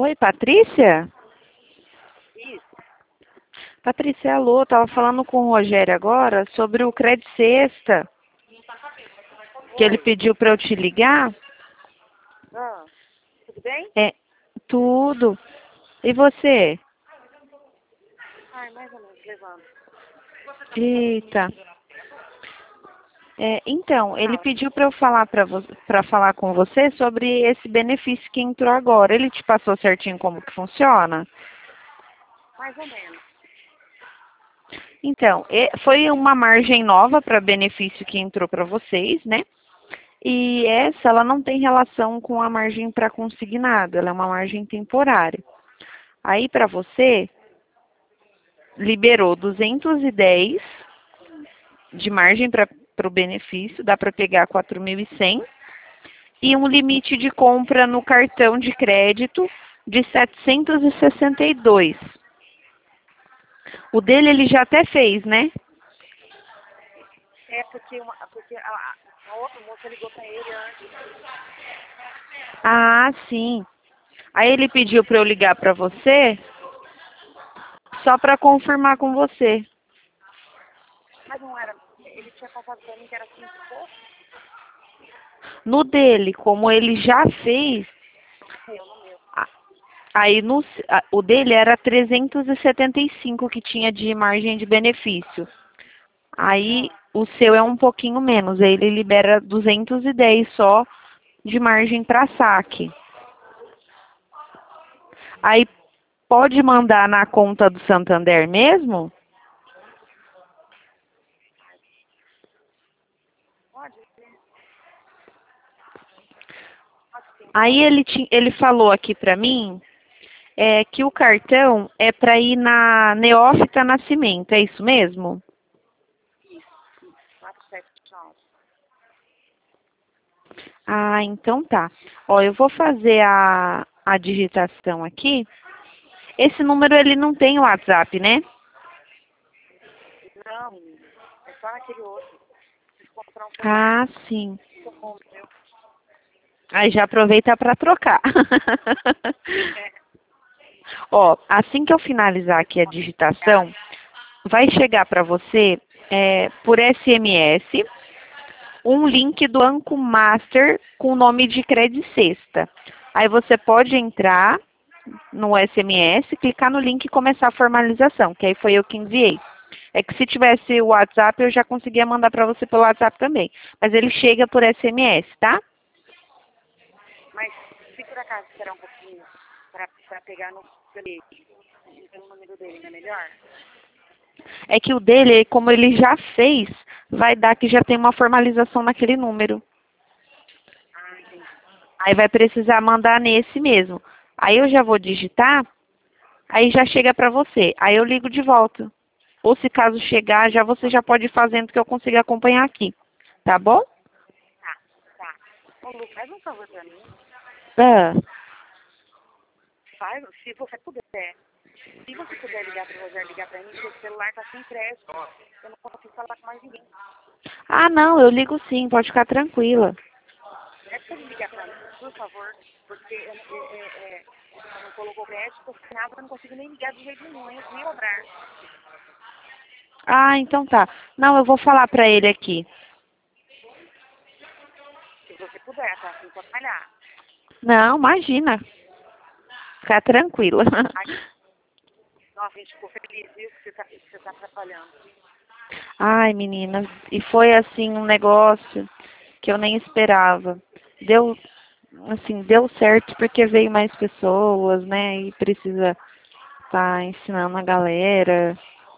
Oi, Patrícia? Isso. Patrícia, alô, tava falando com o Rogério agora sobre o Cred Sexta, que ele Oi. pediu para eu te ligar. Ah, tudo bem? É, tudo. E você? Ai, mais ou menos, levando. Eita. Então, ele Fala. pediu para eu falar para falar com você sobre esse benefício que entrou agora. Ele te passou certinho como que funciona? Mais ou menos. Então, foi uma margem nova para benefício que entrou para vocês, né? E essa, ela não tem relação com a margem para consignado, ela é uma margem temporária. Aí, para você, liberou 210 de margem para o benefício, dá para pegar 4.100 e um limite de compra no cartão de crédito de 762. O dele ele já até fez, né? É porque a outra moça ligou pra ele antes. Ah, sim. Aí ele pediu para eu ligar para você só para confirmar com você. Mas não era. Ele tinha passado pra mim que era 5 e pouco. No dele, como ele já fez, Eu no meu. a- aí o dele era 375 que tinha de margem de benefício. Aí Ah, o seu é um pouquinho menos, aí ele libera 210 só de margem para saque. Aí pode mandar na conta do Santander mesmo? pode ser. Pode sim, Aí pode. ele falou aqui para mim que o cartão é para ir na Neófita Nascimento, é isso mesmo? Isso. 479. Ah, então tá. Ó, eu vou fazer a digitação aqui. Esse número ele não tem WhatsApp, né? Não, menina. É só naquele outro. Preciso comprar um celular Ah, sim. como o meu. Aí já aproveita para trocar. É. Ó, assim que eu finalizar aqui a digitação, vai chegar para você por SMS um link do Banco Master com o nome de Credit Sexta. Aí você pode entrar no SMS, clicar no link e começar a formalização, que aí foi eu que enviei. É que se tivesse o WhatsApp, eu já conseguia mandar para você pelo WhatsApp também. Mas ele chega por SMS, tá? Mas se por acaso esperar um pouquinho pra pegar no pelo número dele, não é melhor? É que o dele, como ele já fez, vai dar que já tem uma formalização naquele número. Ah, entendi. Aí vai precisar mandar nesse mesmo. Aí eu já vou digitar, aí já chega para você. Aí eu ligo de volta. Ou se caso chegar, já você já pode ir fazendo que eu consiga acompanhar aqui. Tá bom? Tá, tá. Ô, Lu, faz um favor pra mim. Ah, Faz, se você puder. Se você puder ligar pro Rogério, ligar pra mim, porque o celular tá sem crédito. Eu não consigo falar com mais ninguém. ah, não, eu ligo sim, pode ficar tranquila. É pra ele ligar pra mim, por favor. Porque não colocou crédito, nada, eu não consigo nem ligar de jeito nenhum, nem obrar. Ah, então tá. Não, eu vou falar pra ele aqui. Se você puder, tá? Sem atrapalhar. Não, imagina. Ficar tranquila. Ai, nossa, a gente ficou feliz, viu, que você tá atrapalhando. Ai, meninas, e foi assim um negócio que eu nem esperava. Deu, assim, deu certo porque veio mais pessoas, né? E precisa estar ensinando a galera.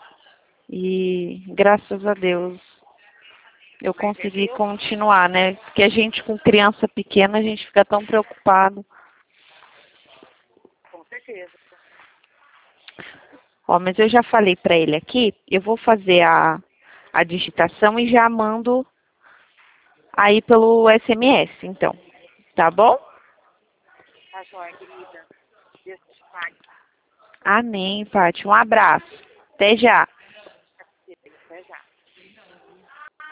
E graças a Deus eu Mas é consegui Deus, continuar, né? Porque a gente com criança pequena, a gente fica tão preocupado. com certeza. Ó, mas eu já falei pra ele aqui, eu vou fazer a digitação e já mando aí pelo SMS, então. Tá bom? Tá joia, querida. Deus te pague. Amém, Paty. Um abraço. Até já. Até já.